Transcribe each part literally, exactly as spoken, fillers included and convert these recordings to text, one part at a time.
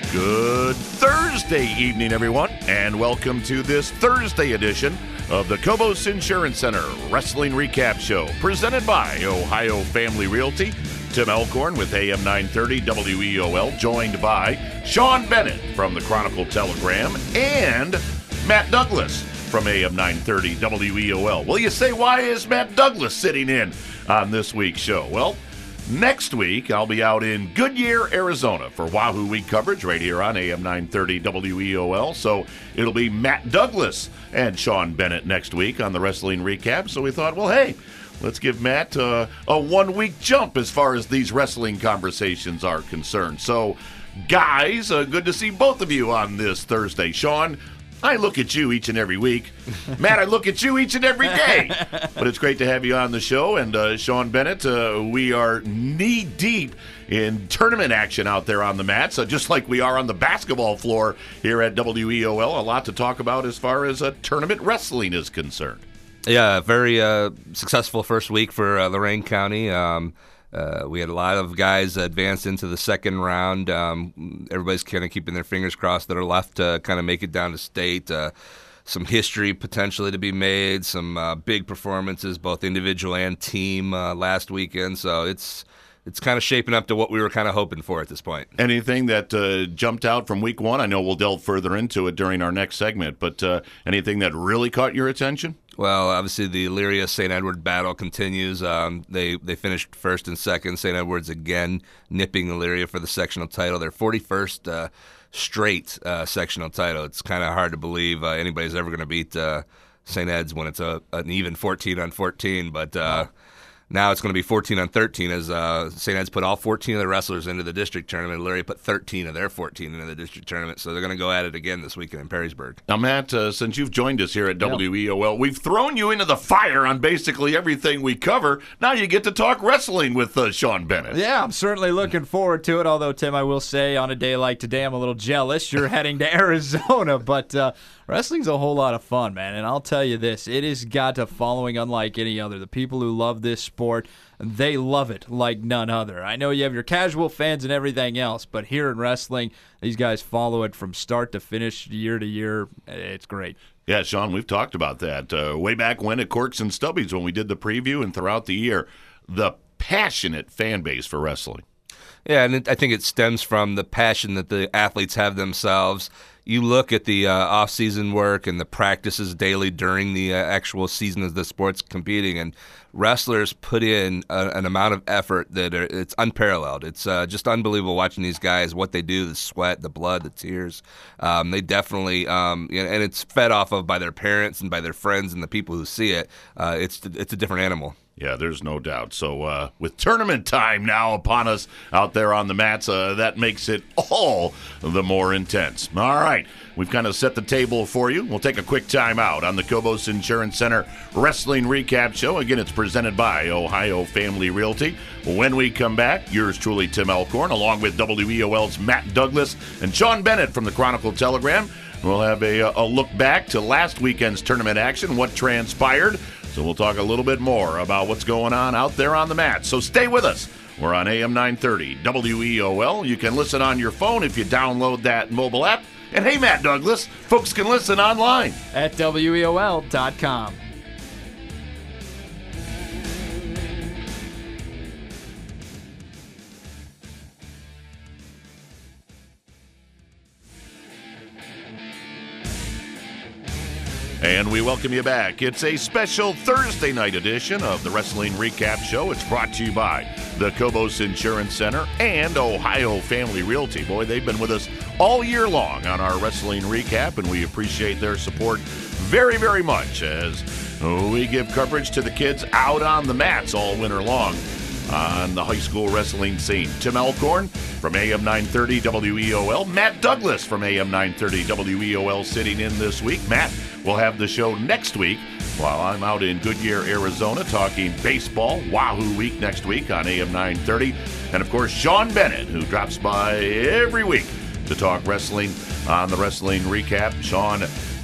Good Thursday evening, everyone, and welcome to this Thursday edition of the Cobos Insurance Center Wrestling Recap Show, presented by Ohio Family Realty. Tim Elkhorn with A M nine thirty W E O L, joined by Sean Bennett from the Chronicle Telegram and Matt Douglas from A M nine thirty W E O L. Well, you say, why is Matt Douglas sitting in on this week's show? Well, next week, I'll be out in Goodyear, Arizona for Wahoo Week coverage right here on A M nine thirty W E O L. So it'll be Matt Douglas and Sean Bennett next week on the Wrestling Recap. So we thought, well, hey, let's give Matt uh, a one-week jump as far as these wrestling conversations are concerned. So, guys, uh, good to see both of you on this Thursday. Sean, I look at you each and every week. Matt, I look at you each and every day. But it's great to have you on the show. And uh, Sean Bennett, uh, we are knee-deep in tournament action out there on the mats, uh, just like we are on the basketball floor here at W E O L. A lot to talk about as far as uh, tournament wrestling is concerned. Yeah, very uh, successful first week for uh, Lorain County. Um, uh, we had a lot of guys advance into the second round. Um, everybody's kind of keeping their fingers crossed that are left to kind of make it down to state. Uh, some history potentially to be made, some uh, big performances, both individual and team uh, last weekend. So it's it's kind of shaping up to what we were kind of hoping for at this point. Anything that uh, jumped out from week one? I know we'll delve further into it during our next segment, but uh, anything that really caught your attention? Well, obviously the Elyria Saint Edward battle continues. Um, they they finished first and second. Saint Edward's again nipping Elyria for the sectional title. Their forty-first uh, straight uh, sectional title. It's kind of hard to believe uh, anybody's ever going to beat uh, Saint Ed's when it's a, an even fourteen on fourteen, but uh, now it's going to be fourteen on thirteen as uh, Saint Ed's put all fourteen of the wrestlers into the district tournament. Elyria put thirteen of their fourteen into the district tournament, so they're going to go at it again this weekend in Perrysburg. Now, Matt, uh, since you've joined us here at W E O L, we've thrown you into the fire on basically everything we cover. Now you get to talk wrestling with uh, Sean Bennett. Yeah, I'm certainly looking forward to it, although, Tim, I will say, on a day like today, I'm a little jealous. You're heading to Arizona, but uh, wrestling's a whole lot of fun, man, and I'll tell you this, it has got a following unlike any other. The people who love this sport, they love it like none other. I know you have your casual fans and everything else, but here in wrestling, these guys follow it from start to finish, year to year. It's great. Yeah, Sean, we've talked about that uh, way back when at Corks and Stubbies when we did the preview and throughout the year. The passionate fan base for wrestling. Yeah, and it, I think it stems from the passion that the athletes have themselves. You look at the uh, off-season work and the practices daily during the uh, actual season of the sport's competing, and wrestlers put in a, an amount of effort that are, it's unparalleled. It's uh, just unbelievable watching these guys, what they do, the sweat, the blood, the tears. Um, they definitely, um, and it's fed off of by their parents and by their friends and the people who see it. Uh, it's it's a different animal. Yeah, there's no doubt. So uh, with tournament time now upon us out there on the mats, uh, that makes it all the more intense. All right, we've kind of set the table for you. We'll take a quick time out on the Cobos Insurance Center Wrestling Recap Show. Again, it's presented by Ohio Family Realty. When we come back, yours truly, Tim Elkhorn, along with W E O L's Matt Douglas and Sean Bennett from the Chronicle Telegram. We'll have a, a look back to last weekend's tournament action, what transpired. So we'll talk a little bit more about what's going on out there on the mat. So stay with us. We're on A M nine thirty W E O L. You can listen on your phone if you download that mobile app. And hey, Matt Douglas, folks can listen online at W E O L dot com. And we welcome you back. It's a special Thursday night edition of the Wrestling Recap Show. It's brought to you by the Cobos Insurance Center and Ohio Family Realty. Boy, they've been with us all year long on our Wrestling Recap, and we appreciate their support very, very much as we give coverage to the kids out on the mats all winter long on the high school wrestling scene. Tim Elkhorn from A M nine thirty W E O L. Matt Douglas from A M nine thirty W E O L sitting in this week. Matt will have the show next week while I'm out in Goodyear, Arizona, talking baseball. Wahoo Week next week on A M nine thirty. And, of course, Sean Bennett, who drops by every week to talk wrestling on the Wrestling Recap. Sean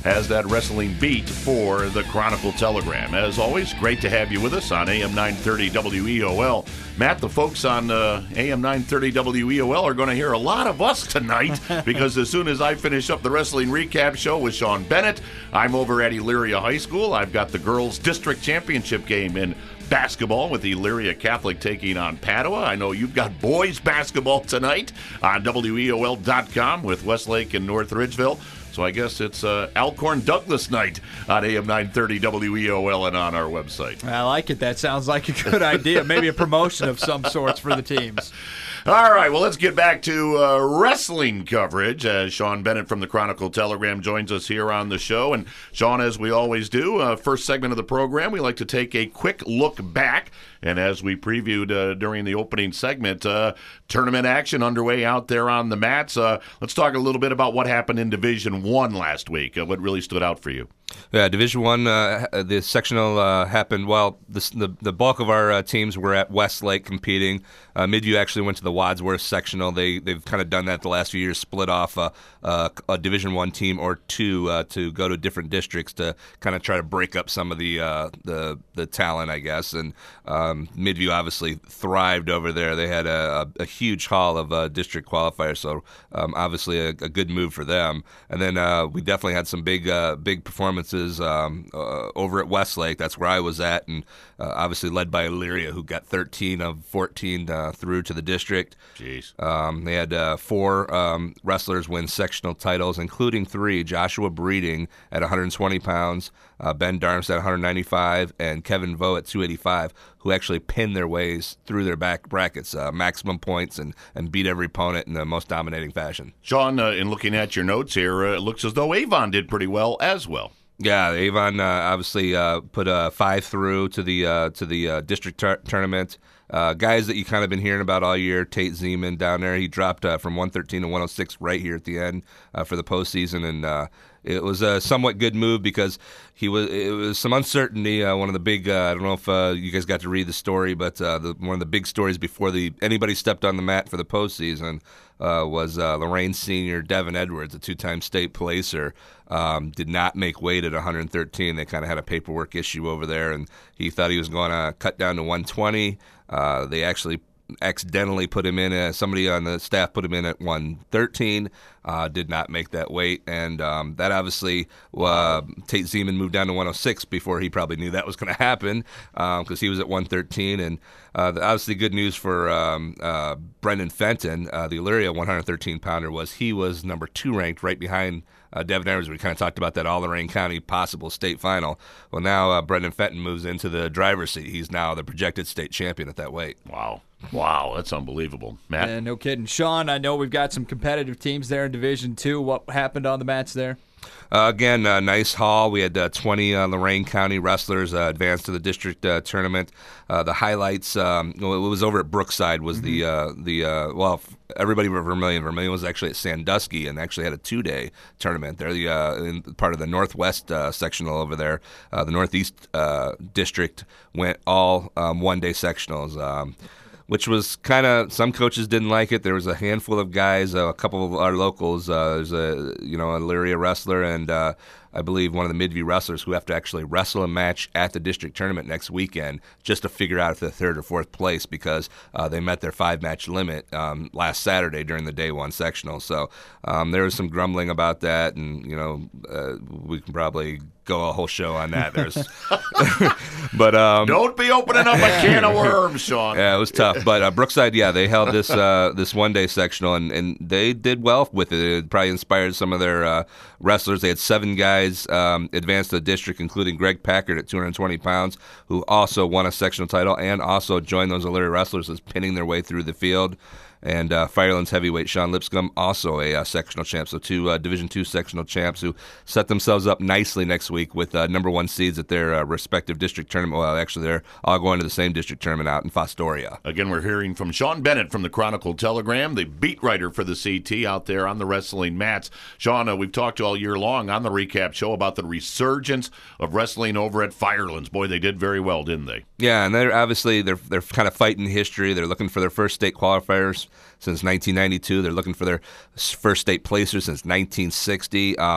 has that wrestling beat for the Chronicle Telegram. As always, great to have you with us on A M nine thirty W E O L. Matt, the folks on uh, A M nine thirty W E O L are going to hear a lot of us tonight because as soon as I finish up the Wrestling Recap Show with Sean Bennett, I'm over at Elyria High School. I've got the girls' district championship game in basketball with Elyria Catholic taking on Padua. I know you've got boys basketball tonight on W E O L dot com with Westlake and North Ridgeville. So I guess it's uh, Alcorn Douglas night on A M nine thirty W E O L and on our website. I like it. That sounds like a good idea. Maybe a promotion of some sorts for the teams. All right, well, let's get back to uh, wrestling coverage as Sean Bennett from the Chronicle Telegram joins us here on the show. And, Sean, as we always do, uh, first segment of the program, we like to take a quick look back. And as we previewed uh, during the opening segment, uh, tournament action underway out there on the mats. Uh, let's talk a little bit about what happened in Division One last week. Uh, what really stood out for you? Yeah, Division One, uh, the sectional uh, happened. Well, this, the the bulk of our uh, teams were at Westlake competing. Uh, Midview actually went to the Wadsworth sectional. They they've kind of done that the last few years, split off uh, uh, a Division One team or two uh, to go to different districts to kind of try to break up some of the uh, the the talent, I guess. And um, Midview obviously thrived over there. They had a, a, a huge haul of uh, district qualifiers, so um, obviously a, a good move for them. And then uh, we definitely had some big uh, big performances. Um, uh, over at Westlake. That's where I was at, and uh, obviously led by Elyria, who got thirteen of fourteen uh, through to the district. Jeez. Um, they had uh, four um, wrestlers win sectional titles, including three: Joshua Breeding at one hundred twenty pounds, uh, Ben Darms at one hundred ninety-five, and Kevin Vo at two eighty-five, who actually pinned their ways through their back brackets, uh, maximum points, and, and beat every opponent in the most dominating fashion. Sean, uh, in looking at your notes here, uh, it looks as though Avon did pretty well as well. Yeah, Avon uh, obviously uh, put uh, five through to the uh, to the uh, district tur- tournament. Uh, guys that you kind of been hearing about all year, Tate Zeman down there, he dropped uh, from one thirteen to one oh six right here at the end uh, for the postseason, and uh, it was a somewhat good move because he was it was some uncertainty. Uh, one of the big uh, I don't know if uh, you guys got to read the story, but uh, the, one of the big stories before the anybody stepped on the mat for the postseason uh, was uh, Lorraine senior Devin Edwards, a two-time state placer. Um, did not make weight at one hundred thirteen. They kind of had a paperwork issue over there, and he thought he was going to cut down to one twenty. Uh, they actually accidentally put him in. Uh, somebody on the staff put him in at one thirteen. Uh, did not make that weight, and um, that obviously uh, Tate Zeman moved down to one oh six before he probably knew that was going to happen because um, he was at one thirteen. And uh, the, obviously, good news for um, uh, Brendan Fenton, uh, the Elyria one thirteen pounder, was he was number two ranked, right behind Uh, Devin Edwards. We kind of talked about that all Lorain County possible state final. Well, now uh, Brendan Fenton moves into the driver's seat. He's now the projected state champion at that weight. Wow. Wow, that's unbelievable. Matt? Yeah, no kidding. Sean, I know we've got some competitive teams there in Division Two. What happened on the mats there? Uh, again, uh, nice haul. We had uh, twenty uh, Lorain County wrestlers uh, advance to the district uh, tournament. Uh, the highlights, um, well, it was over at Brookside, was mm-hmm. the, uh, the uh, well, everybody were Vermilion. Vermilion was actually at Sandusky and actually had a two-day tournament. They're the, uh, in part of the Northwest uh, sectional over there. Uh, the Northeast uh, district went all um, one-day sectionals. Um, which was kind of, some coaches didn't like it. There was a handful of guys, uh, a couple of our locals. Uh, there's a, you know, a Elyria wrestler and uh, I believe one of the Midview wrestlers who have to actually wrestle a match at the district tournament next weekend just to figure out if they're third or fourth place because uh, they met their five-match limit um, last Saturday during the day one sectional. So um, there was some grumbling about that, and, you know, uh, we can probably go a whole show on that. There's, but um, don't be opening up a can of worms, Sean. Yeah, it was tough. But uh, Brookside, yeah, they held this uh, this one day sectional, and, and they did well with it. It probably inspired some of their uh, wrestlers. They had seven guys um, advance to the district, including Greg Packard at two hundred twenty pounds, who also won a sectional title and also joined those Elyria wrestlers as pinning their way through the field. And uh, Firelands heavyweight Sean Lipscomb, also a uh, sectional champ. So two uh, Division two sectional champs who set themselves up nicely next week with uh, number one seeds at their uh, respective district tournament. Well, actually, they're all going to the same district tournament out in Fostoria. Again, we're hearing from Sean Bennett from the Chronicle Telegram, the beat writer for the C T out there on the wrestling mats. Sean, uh, we've talked all year long on the recap show about the resurgence of wrestling over at Firelands. Boy, they did very well, didn't they? Yeah, and they're obviously they're they're kind of fighting history. They're looking for their first state qualifiers since nineteen ninety-two. They're looking for their first state placers since nineteen sixty. Um,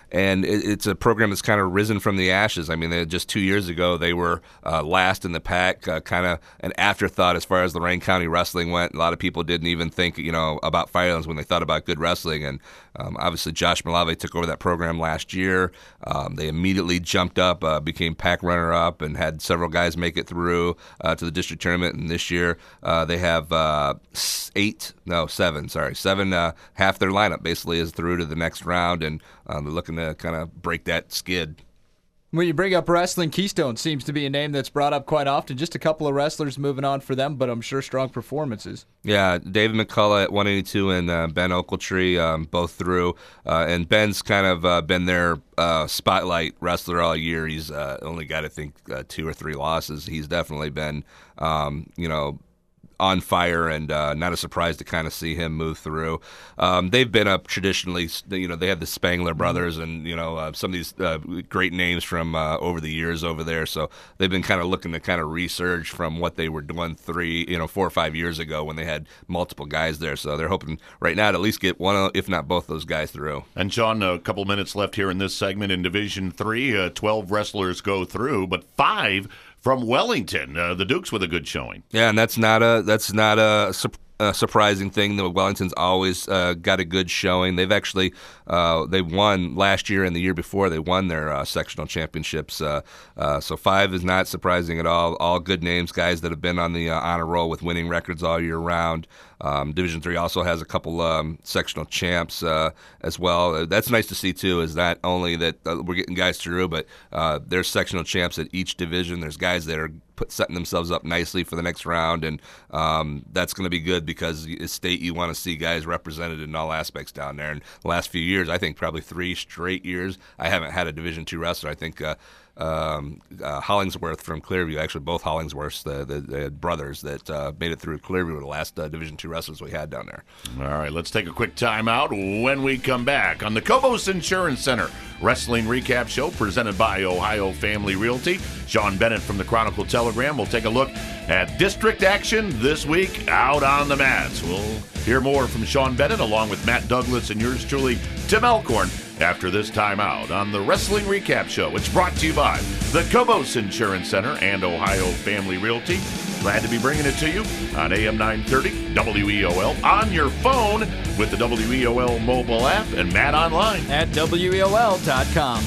and it, it's a program that's kind of risen from the ashes. I mean, they, just two years ago, they were uh, last in the pack, uh, kind of an afterthought as far as Lorain County wrestling went. A lot of people didn't even think, you know, about Firelands when they thought about good wrestling, and um, obviously Josh Malave took over that program last year. Um, they immediately jumped up, uh, became pack runner-up, and had several guys make it through uh, to the district tournament. And this year, uh, they have uh, eight, no, seven, sorry, seven, uh, half their lineup basically is through to the next round, and um, they're looking to kind of break that skid. When you bring up wrestling, Keystone seems to be a name that's brought up quite often. Just a couple of wrestlers moving on for them, but I'm sure strong performances. Yeah, David McCullough at one eighty-two and uh, Ben Ochiltree um, both through. Uh, and Ben's kind of uh, been their uh, spotlight wrestler all year. He's uh, only got, I think, uh, two or three losses. He's definitely been, um, you know, on fire, and uh, not a surprise to kind of see him move through. Um, they've been up traditionally, you know, they have the Spangler brothers and, you know, uh, some of these uh, great names from uh, over the years over there. So they've been kind of looking to kind of resurge from what they were doing three, you know, four or five years ago when they had multiple guys there. So they're hoping right now to at least get one, if not both those guys through. And Sean, a couple minutes left here in this segment in Division Three. Uh, Twelve wrestlers go through, but five from Wellington. Uh, the Dukes with a good showing. Yeah, and that's not a that's not a, a surprising thing. The Wellington's always uh, got a good showing. They've actually uh, they won last year and the year before. They won their uh, sectional championships. Uh, uh, so five is not surprising at all. All good names, guys that have been on the uh, honor roll with winning records all year round. Um, Division Three also has a couple um, sectional champs uh, as well. Uh, that's nice to see too. Is not only that uh, we're getting guys through, but uh, there's sectional champs at each division. There's guys that are put, setting themselves up nicely for the next round, and um, that's going to be good because as state you want to see guys represented in all aspects down there. And the last few years, I think probably three straight years, I haven't had a Division Two wrestler. I think. Uh, Um, uh, Hollingsworth from Clearview, actually both Hollingsworths, the, the, the brothers that uh, made it through Clearview were the last uh, Division Two wrestlers we had down there. All right, let's take a quick time out. When we come back on the Cobos Insurance Center Wrestling Recap Show presented by Ohio Family Realty, Sean Bennett from the Chronicle Telegram will take a look at district action this week out on the mats. We'll hear more from Sean Bennett along with Matt Douglas and yours truly, Tim Elkhorn, after this timeout on the Wrestling Recap Show. It's brought to you by the Cobos Insurance Center and Ohio Family Realty. Glad to be bringing it to you on A M nine thirty W E O L, on your phone with the W E O L mobile app, and Matt online at W E O L dot com.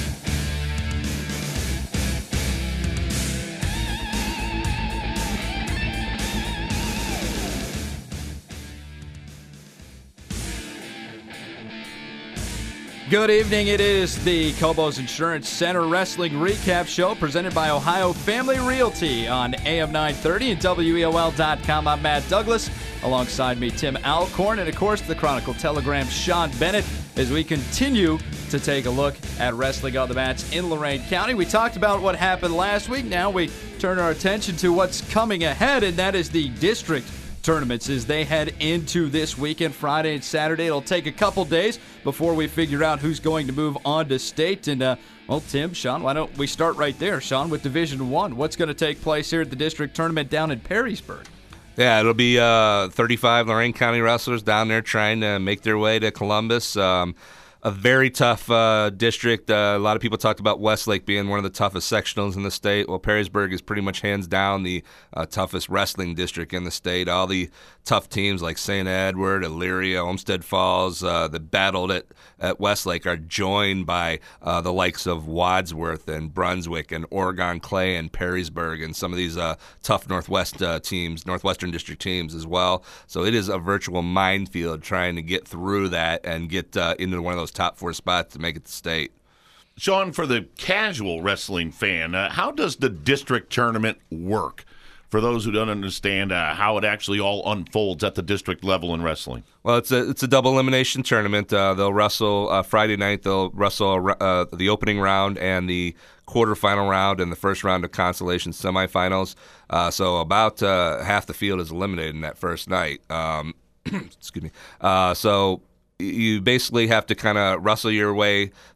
Good evening. It is the Cobos Insurance Center Wrestling Recap Show presented by Ohio Family Realty on A M nine thirty and W E O L dot com. I'm Matt Douglas. Alongside me, Tim Alcorn, and of course, the Chronicle Telegram, Sean Bennett, as we continue to take a look at wrestling on the mats in Lorain County. We talked about what happened last week. Now we turn our attention to what's coming ahead, and that is the district tournaments as they head into this weekend, Friday and Saturday. It'll take a couple days before we figure out who's going to move on to state. And, uh, well, Tim, Sean, why don't we start right there, Sean, with Division One? What's going to take place here at the district tournament down in Perrysburg? Yeah, it'll be uh, thirty-five Lorain County wrestlers down there trying to make their way to Columbus. Um, a very tough uh, district. Uh, a lot of people talked about Westlake being one of the toughest sectionals in the state. Well, Perrysburg is pretty much hands down the uh, toughest wrestling district in the state. All the tough teams like Saint Edward, Elyria, Olmsted Falls uh, that battled at, at Westlake are joined by uh, the likes of Wadsworth and Brunswick and Oregon Clay and Perrysburg and some of these uh, tough Northwest uh, teams, Northwestern District teams as well. So it is a virtual minefield trying to get through that and get uh, into one of those top four spots to make it to state. Sean, for the casual wrestling fan, uh, how does the district tournament work? For those who don't understand uh, how it actually all unfolds at the district level in wrestling. Well, it's a it's a double elimination tournament. Uh, they'll wrestle uh, Friday night. They'll wrestle uh, the opening round and the quarterfinal round and the first round of consolation semifinals. Uh, so about uh, half the field is eliminated in that first night. Um, excuse me. Uh, so you basically have to kind of wrestle your way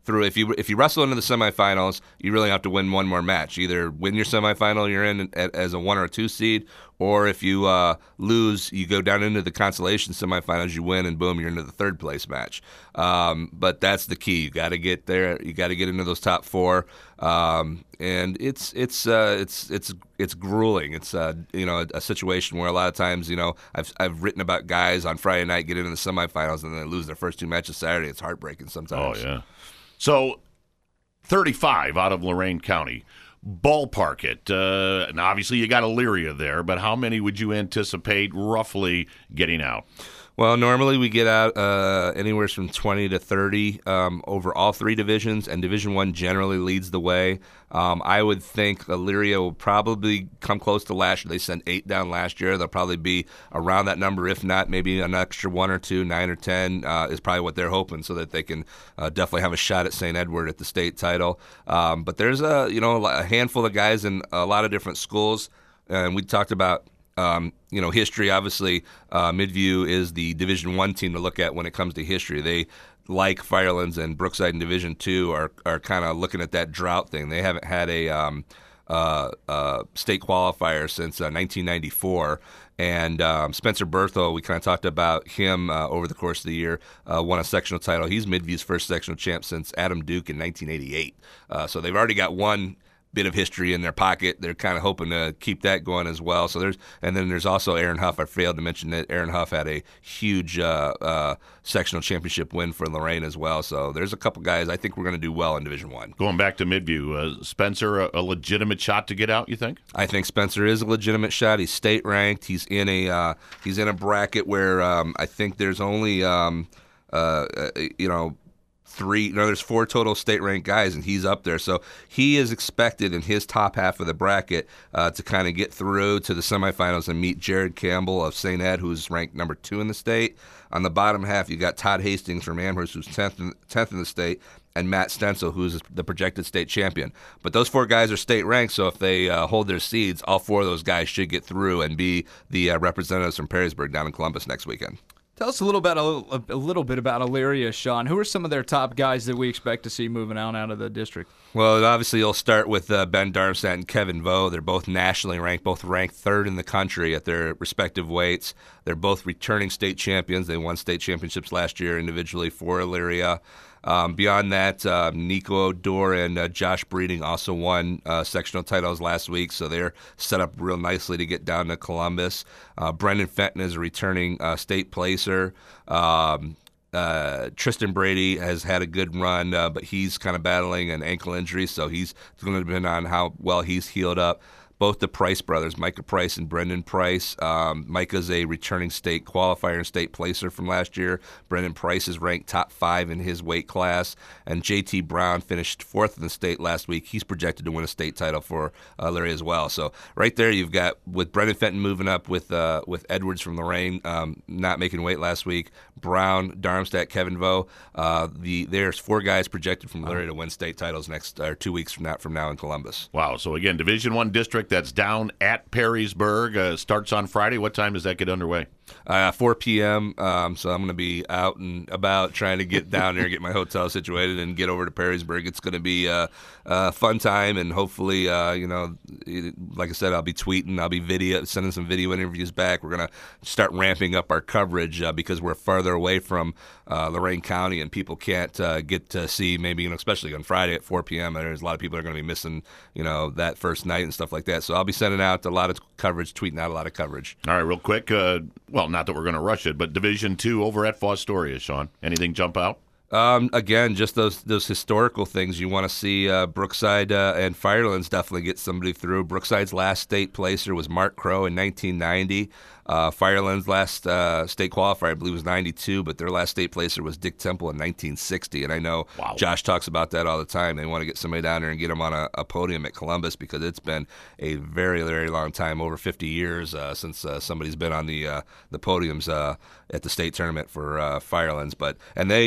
through. If you if you wrestle into the semifinals, you really have to win one more match. Either win your semifinal, you're in as a one or a two seed, or if you uh, lose, you go down into the consolation semifinals, you win, and boom, you're into the third place match. Um, but that's the key. You got to get there. You got to get into those top four. Um, and it's it's uh, it's it's it's grueling. It's uh, you know a, a situation where a lot of times you know I've I've written about guys on Friday night get into the semifinals and then they lose their first two matches Saturday. It's heartbreaking sometimes. Oh yeah. So thirty-five out of Lorain County. Ballpark it. Uh, and obviously you got Elyria there, but how many would you anticipate roughly getting out? Well, normally we get out uh, anywhere from twenty to thirty um, over all three divisions, and Division One generally leads the way. Um, I would think Elyria will probably come close to last year. They sent eight down last year. They'll probably be around that number, if not maybe an extra one or two, nine or ten uh, is probably what they're hoping, so that they can uh, definitely have a shot at Saint Edward at the state title. Um, but there's a you know a handful of guys in a lot of different schools, and we talked about. Um, you know, history, obviously, uh, Midview is the Division One team to look at when it comes to history. They, like Firelands and Brookside in Division Two, are are kind of looking at that drought thing. They haven't had a um, uh, uh, state qualifier since uh, nineteen ninety-four. And um, Spencer Berthel, we kind of talked about him uh, over the course of the year, uh, won a sectional title. He's Midview's first sectional champ since Adam Duke in nineteen eighty-eight. Uh, so they've already got one bit of history in their pocket. They're kind of hoping to keep that going as well. So there's, and then there's also Aaron Huff. I failed to mention that Aaron Huff had a huge uh, uh, sectional championship win for Lorain as well. So there's a couple guys I think we're going to do well in Division One. Going back to Midview, uh, Spencer, a, a legitimate shot to get out, you think? I think Spencer is a legitimate shot. He's state ranked. He's in a uh, he's in a bracket where um, I think there's only um, uh, you know. Three, no, there's four total state-ranked guys, and he's up there. So he is expected in his top half of the bracket uh, to kind of get through to the semifinals and meet Jared Campbell of Saint Ed, who's ranked number two in the state. On the bottom half, you got Todd Hastings from Amherst, who's tenth in, tenth in the state, and Matt Stencil, who's the projected state champion. But those four guys are state-ranked, so if they uh, hold their seeds, all four of those guys should get through and be the uh, representatives from Perrysburg down in Columbus next weekend. Tell us a little bit, a little, a little bit about Elyria, Sean. Who are some of their top guys that we expect to see moving out out of the district? Well, obviously, you'll start with uh, Ben Darmstadt and Kevin Vo. They're both nationally ranked, both ranked third in the country at their respective weights. They're both returning state champions. They won state championships last year individually for Elyria. Um, beyond that, uh, Nico Odor and uh, Josh Breeding also won uh, sectional titles last week, so they're set up real nicely to get down to Columbus. Uh, Brendan Fenton is a returning uh, state placer. Um, uh, Tristan Brady has had a good run, uh, but he's kind of battling an ankle injury, so he's going to depend on how well he's healed up. Both the Price brothers, Micah Price and Brendan Price. Um, Micah's a returning state qualifier and state placer from last year. Brendan Price is ranked top five in his weight class. And J T Brown finished fourth in the state last week. He's projected to win a state title for uh, Elyria as well. So right there you've got, with Brendan Fenton moving up with uh, with Edwards from Lorain um, not making weight last week, Brown, Darmstadt, Kevin Vo. Uh, the There's four guys projected from Elyria to win state titles next or two weeks from now, from now in Columbus. Wow. So again, Division One district. That's down at Perrysburg. Uh, starts on Friday. What time does that get underway? Uh, four p.m. Um, so I'm going to be out and about trying to get down there, get my hotel situated, and get over to Perrysburg. It's going to be a, a fun time, and hopefully, uh, you know, like I said, I'll be tweeting, I'll be video, sending some video interviews back. We're going to start ramping up our coverage uh, because we're farther away from uh, Lorain County, and people can't uh, get to see maybe, you know, especially on Friday at four p.m. There's a lot of people that are going to be missing, you know, that first night and stuff like that. So I'll be sending out a lot of coverage, tweeting out a lot of coverage. All right, real quick. Uh, well, not that we're going to rush it, but Division Two over at Fostoria, Sean. Anything jump out? Um, again, just those those historical things. You want to see uh, Brookside uh, and Firelands definitely get somebody through. Brookside's last state placer was Mark Crow in nineteen ninety. Uh, Firelands' last uh, state qualifier, I believe, was ninety-two, but their last state placer was Dick Temple in nineteen sixty. And I know wow. Josh talks about that all the time. They want to get somebody down there and get them on a, a podium at Columbus because it's been a very, very long time, over fifty years uh, since uh, somebody's been on the uh, the podiums uh, at the state tournament for uh, Firelands. But and they they both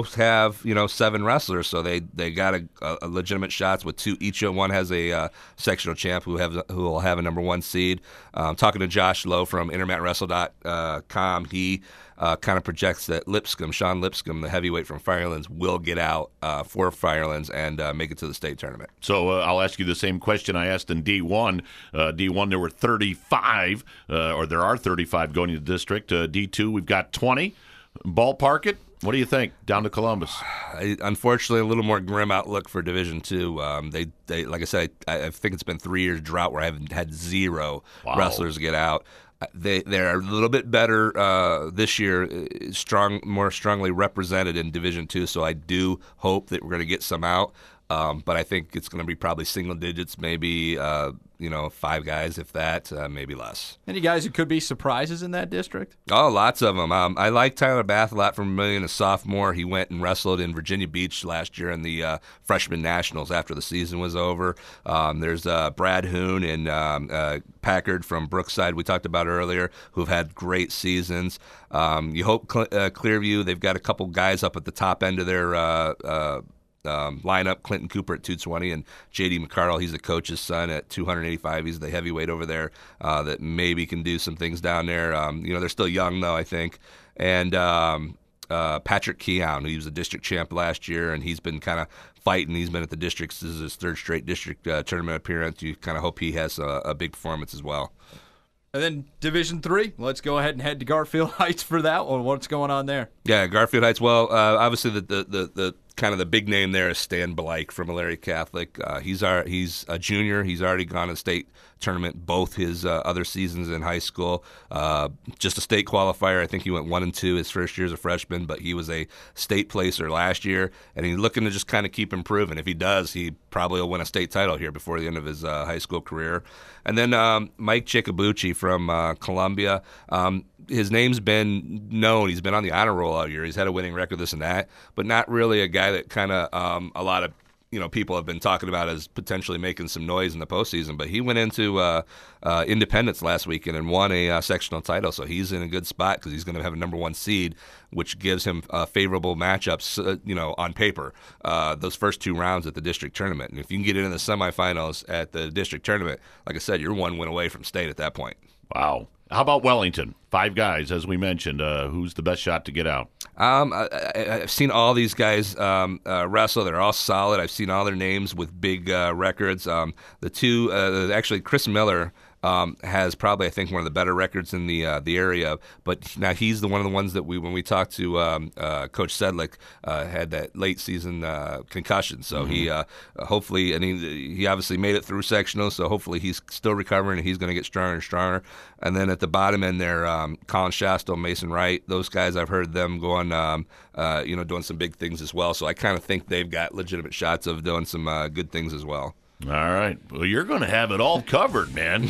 both have, you know, seven wrestlers, so they, they got a, a legitimate shots with two each. One has a uh, sectional champ who have who will have a number one seed. Um, talking to Josh Lowe from intermat wrestle dot com, he uh, kind of projects that Lipscomb, Sean Lipscomb, the heavyweight from Firelands, will get out uh, for Firelands and uh, make it to the state tournament. So uh, I'll ask you the same question I asked in D one. Uh, D one, there were thirty-five, uh, or there are thirty-five going to the district. Uh, D two, we've got twenty. Ballpark it. What do you think down to Columbus? I, unfortunately, a little more grim outlook for Division Two. Um, they, they, like I said, I, I think it's been three years drought where I haven't had zero wow. wrestlers get out. They they're a little bit better uh, this year, strong, more strongly represented in Division Two. So I do hope that we're going to get some out. Um, but I think it's going to be probably single digits, maybe uh, you know five guys, if that, uh, maybe less. Any guys who could be surprises in that district? Oh, lots of them. Um, I like Tyler Bath a lot from Vermillion, a sophomore. He went and wrestled in Virginia Beach last year in the uh, freshman nationals after the season was over. Um, there's uh, Brad Hoon and um, uh, Packard from Brookside we talked about earlier who've had great seasons. Um, you hope Cl- uh, Clearview, they've got a couple guys up at the top end of their uh, uh, Um, lineup. Clinton Cooper at two twenty and J D McCardle, he's the coach's son, at two eighty-five. He's the heavyweight over there uh, that maybe can do some things down there. Um, you know, they're still young, though, I think. And um, uh, Patrick Keown, he was a district champ last year, and he's been kind of fighting. He's been at the districts. This is his third straight district uh, tournament appearance. You kind of hope he has a, a big performance as well. And then Division Three, let's go ahead and head to Garfield Heights for that one. What's going on there? Yeah, Garfield Heights. Well, uh, obviously the, the the the kind of the big name there is Stan Blake from Elyria Catholic. Uh, he's our he's a junior. He's already gone to the state tournament both his uh, other seasons in high school. Uh, just a state qualifier. I think he went one and two his first year as a freshman, but he was a state placer last year, and he's looking to just kind of keep improving. If he does, he probably will win a state title here before the end of his uh, high school career. And then um, Mike Jacobucci from uh, Columbia. Um, his name's been known. He's been on the honor roll all year. He's had a winning record, this and that, but not really a guy that kind of um, a lot of you know people have been talking about as potentially making some noise in the postseason. But he went into uh, uh, Independence last weekend and won a uh, sectional title, so he's in a good spot because he's going to have a number one seed, which gives him uh, favorable matchups, uh, you know, on paper. Uh, those first two rounds at the district tournament, and if you can get into the semifinals at the district tournament, like I said, you're one win away from state at that point. Wow. How about Wellington? Five guys, as we mentioned. Uh, who's the best shot to get out? Um, I, I, I've seen all these guys um, uh, wrestle. They're all solid. I've seen all their names with big uh, records. Um, the two, uh, actually, Chris Miller um, has probably, I think, one of the better records in the uh, the area. But now he's the one of the ones that we, when we talked to um, uh, Coach Sedlick, uh, had that late season uh, concussion. So mm-hmm. he uh, hopefully, and he, he obviously made it through sectional. So hopefully he's still recovering and he's going to get stronger and stronger. And then at the bottom end there, um, Colin Shasto, Mason Wright, those guys, I've heard them going, um, uh, you know, doing some big things as well. So I kind of think they've got legitimate shots of doing some uh, good things as well. All right. Well, you're going to have it all covered, man.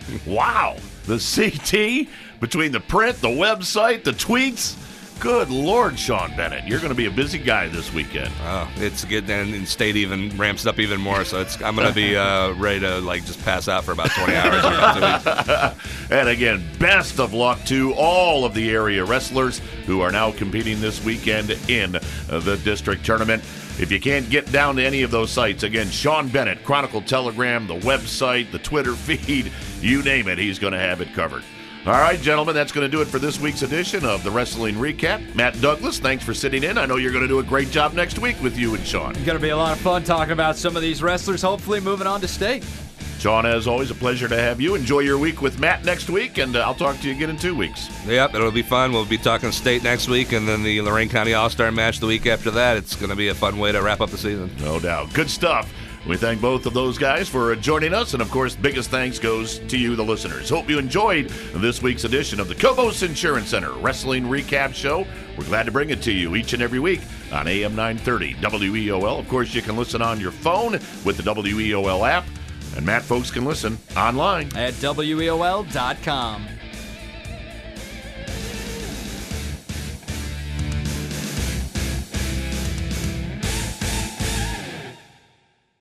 Wow. The C T, between the print, the website, the tweets. Good Lord, Sean Bennett. You're going to be a busy guy this weekend. Oh, it's good. And, and state even ramps up even more. So it's I'm going to be uh, ready to, like, just pass out for about twenty hours. And again, best of luck to all of the area wrestlers who are now competing this weekend in the district tournament. If you can't get down to any of those sites, again, Sean Bennett, Chronicle Telegram, the website, the Twitter feed, you name it, he's going to have it covered. All right, gentlemen, that's going to do it for this week's edition of the Wrestling Recap. Matt Douglas, thanks for sitting in. I know you're going to do a great job next week with you and Sean. It's going to be a lot of fun talking about some of these wrestlers, hopefully moving on to state. Sean, as always, a pleasure to have you. Enjoy your week with Matt next week, and uh, I'll talk to you again in two weeks. Yep, it'll be fun. We'll be talking state next week, and then the Lorain County All-Star match the week after that. It's going to be a fun way to wrap up the season. No doubt. Good stuff. We thank both of those guys for joining us, and of course, biggest thanks goes to you, the listeners. Hope you enjoyed this week's edition of the Cobos Insurance Center Wrestling Recap Show. We're glad to bring it to you each and every week on A M nine thirty W E O L. Of course, you can listen on your phone with the W E O L app, and Matt, folks can listen online at W E O L dot com.